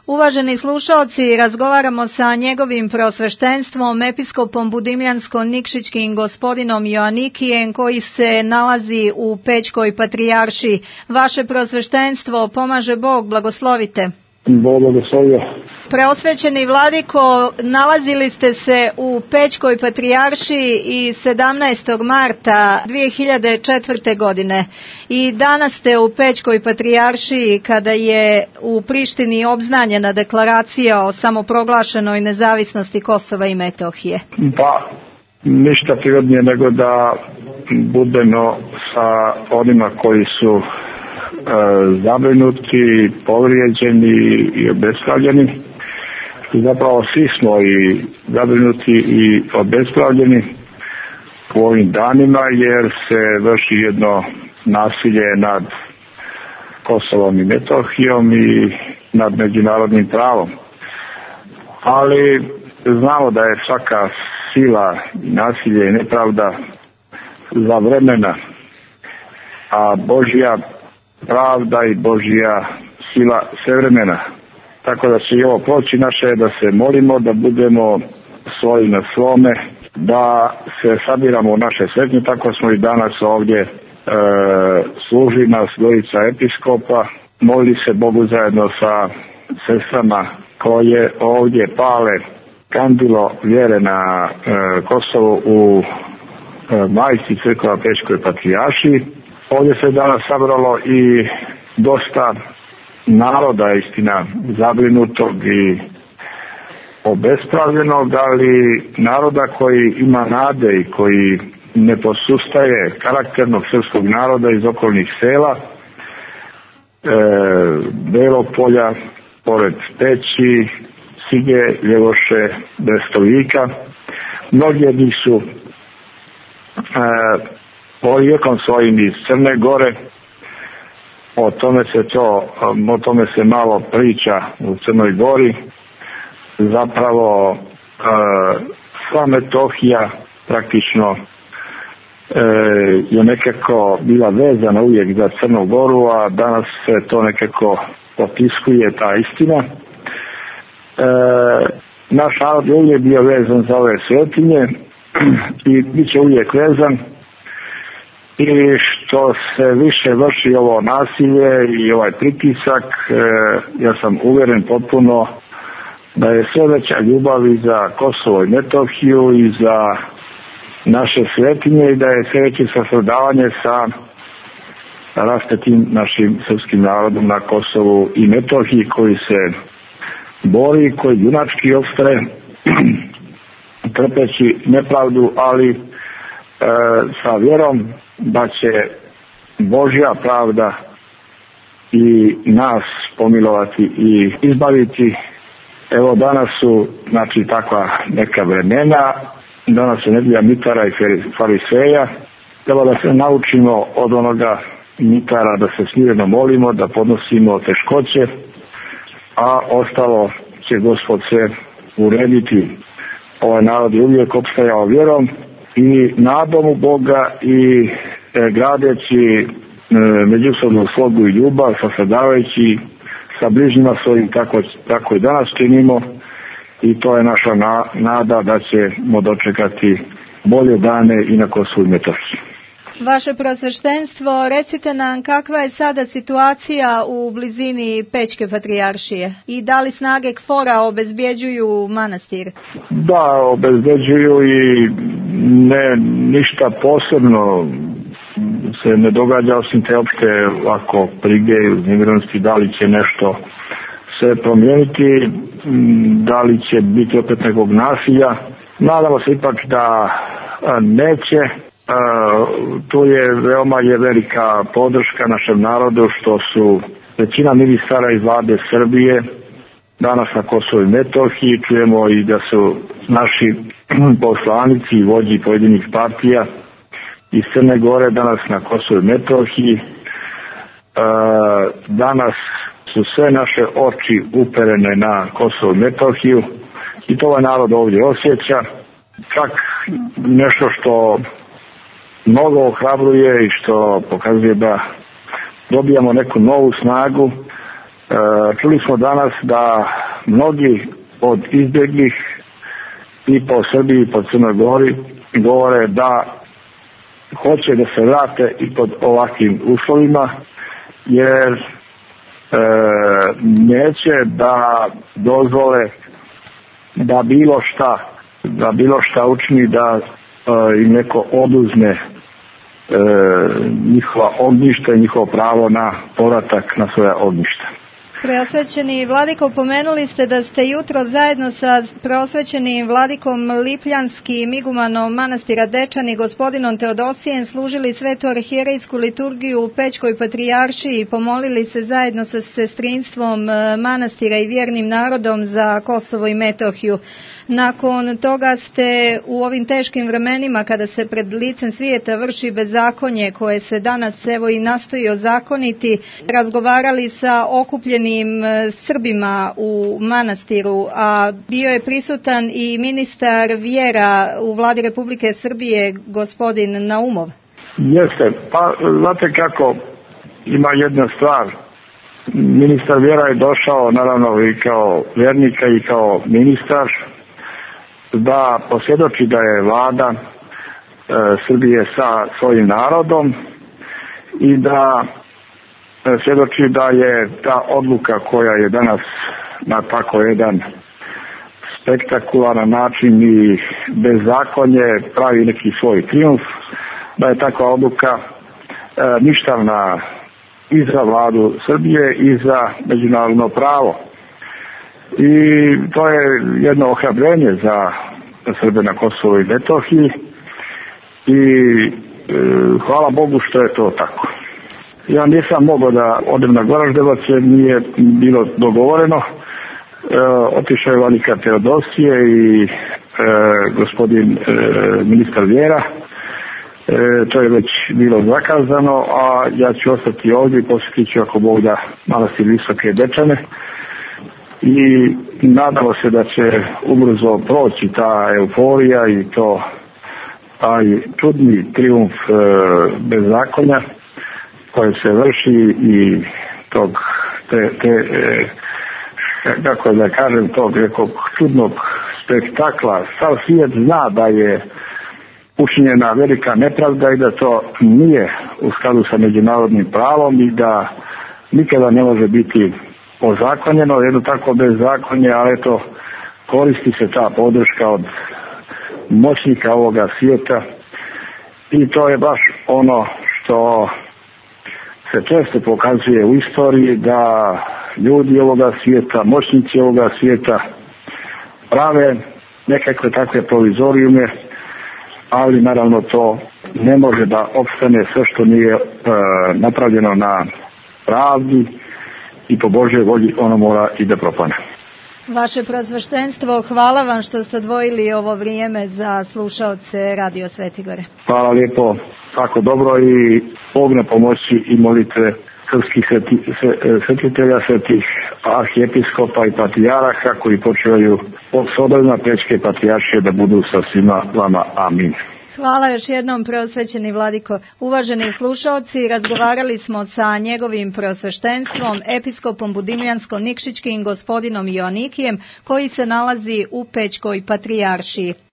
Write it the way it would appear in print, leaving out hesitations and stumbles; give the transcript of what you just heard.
Uvaženi slušalci, razgovaramo sa njegovim preosveštenstvom, episkopom Budimljansko-Nikšićkim gospodinom Joanikijem, koji se nalazi u Pećkoj patrijaršiji. Vaše preosveštenstvo, pomaže Bog, blagoslovite. Bog blagoslovio. Preosvećeni vladiko, nalazili ste se u Pećkoj patrijaršiji i 17. marta 2004. godine i danas ste u Pećkoj patrijaršiji kada je u Prištini obznanjena deklaracija o samoproglašenoj nezavisnosti Kosova i Metohije. Pa, ništa prirodnije nego da budemo sa onima koji su zabrinuti, povrijeđeni i obespravljeni. Zapravo svi smo i zabrinuti i obespravljeni u ovim danima jer se vrši jedno nasilje nad Kosovom i Metohijom i nad međunarodnim pravom. Ali znamo da je svaka sila, nasilje i nepravda za vremena, a Božja pravda i Božja sila svevremena. Tako da će i ovo proći, naše je da se molimo, da budemo svoji na svome, da se sabiramo u naše sretnje. Tako smo i danas ovdje služi nas dvojica episkopa, molili se Bogu zajedno sa sestrama koje ovdje pale kandilo vjere na Kosovu u majci crkva Pećkoj patrijaršiji. Ovdje se danas sabralo i dosta naroda, istina, zabrinutog i obespravljenog, ali naroda koji ima nade i koji ne posustaje, karakternog srpskog naroda iz okolnih sela, Belog polja, pored Peći, Sige, Ljevoše, Brestovika. Mnogi od njih su porijeklom svojim iz Crne Gore. O tome se malo priča u Crnoj Gori. Zapravo sva Metohija praktično je nekako bila vezana uvijek za Crnu Goru, a danas se to nekako potiskuje ta istina. Naš narod je uvijek bio vezan za ove svetinje i bit će uvijek vezan. I što se više vrši ovo nasilje i ovaj pritisak, ja sam uvjeren potpuno da je sve veća ljubav i za Kosovo i Metohiju i za naše svetinje i da je sve veće sasvrdavanje sa rastetim našim srpskim narodom na Kosovu i Metohiji koji se bori, koji junački opstaje trpeći nepravdu, ali sa vjerom da će Božja pravda i nas pomilovati i izbaviti. Evo danas su takva neka vremena, danas je nedjelja mitara i fariseja. Treba da se naučimo od onoga mitara da se smireno molimo, da podnosimo teškoće, a ostalo će Gospod sve urediti. Ovaj narod je uvijek opstajao vjerom i nadom u Boga i gradeći međusobnu slogu i ljubav, sasredavajući sa bližnjima svojim, tako i danas činimo, i to je naša nada da ćemo dočekati bolje dane i na Kosovu i Metohiji. Vaše preosveštenstvo, recite nam kakva je sada situacija u blizini Pećke patrijaršije i da li snage KFOR-a obezbjeđuju manastir? Da, obezbjeđuju i ništa posebno se ne događa osim te opšte ovako prige i uznemirenosti, da li će nešto se promijeniti, da li će biti opet nekog nasilja. Nadamo se ipak da neće. Tu je veoma velika podrška našem narodu što su većina ministara iz vlade Srbije danas na Kosovu i Metohiji. Čujemo i da su naši poslanici i vođi pojedinih partija iz Crne Gore danas na Kosovu i Metohiji. Danas su sve naše oči uperene na Kosovu i Metohiju i to ovaj narod ovdje osjeća. Čak nešto što mnogo ohrabruje i što pokazuje da dobijamo neku novu snagu Čuli smo danas da mnogi od izbjeglih i po Srbiji i po Crnoj Gori govore da hoće da se vrate i pod ovakvim uslovima, jer neće da dozvole da bilo šta učini da im neko oduzme njihova ognjišta i njihovo pravo na povratak na svoja ognjišta. Preosvećeni vladiko, pomenuli ste da ste jutro zajedno sa preosvećenim vladikom Lipljanskim igumanom manastira Dečani, gospodinom Teodosijem, služili svetu arhijerejsku liturgiju u Pećkoj patrijaršiji i pomolili se zajedno sa sestrinstvom manastira i vjernim narodom za Kosovo i Metohiju. Nakon toga ste u ovim teškim vremenima, kada se pred licem svijeta vrši bezakonje koje se danas evo i nastoji ozakoniti, razgovarali sa okupljenim Srbima u manastiru, a bio je prisutan i ministar vjera u vladi Republike Srbije, gospodin Naumov. Jeste, pa znate kako, ima jedna stvar. Ministar vjera je došao naravno i kao vjernika i kao ministar da posvjedoči da je vlada Srbije sa svojim narodom i da svjedoči da je ta odluka koja je danas na tako jedan spektakularan način i bezakonje pravi neki svoj trijumf, da je takva odluka ništavna i za vladu Srbije i za međunarodno pravo. I to je jedno ohrabrenje za Srbe na Kosovu i Metohiji i hvala Bogu što je to tako. Ja nisam mogao da odem na Goraždevac jer nije bilo dogovoreno. Otišao je vladika Teodosije i gospodin ministar vjera. To je već bilo zakazano, a ja ću ostati ovdje i posjetit ću ako Bog da manastir Visoke Dečane. I nadamo se da će ubrzo proći ta euforija i taj čudni trijumf bezakonja koje se vrši i kako da kažem, tog nekog čudnog spektakla. Sav svijet zna da je učinjena velika nepravda i da to nije u skladu sa međunarodnim pravom i da nikada ne može biti ozakonjeno, jedno tako bezakonje, ali eto, koristi se ta podrška od moćnika ovoga svijeta i to je baš ono što se često pokazuje u istoriji, da ljudi ovoga svijeta, moćnici ovoga svijeta prave nekakve takve provizorijume, ali naravno to ne može da opstane sve što nije napravljeno na pravdi i po Božjoj volji, ono mora i da propane. Vaše preosveštenstvo, hvala vam što ste odvojili ovo vrijeme za slušaoce Radio Svetigore. Hvala lijepo, tako dobro i Bog na pomoći i molitve srpskih svetitelja, svetih arhijepiskopa i patrijaraha koji počivaju od sodovima Pećke patrijaršije da budu sa svima vama. Amin. Hvala još jednom, preosvećeni vladiko. Uvaženi slušaoci, razgovarali smo sa njegovim preosveštenstvom, episkopom Budimljansko-Nikšićkim gospodinom Joanikijem, koji se nalazi u Pećkoj patrijaršiji.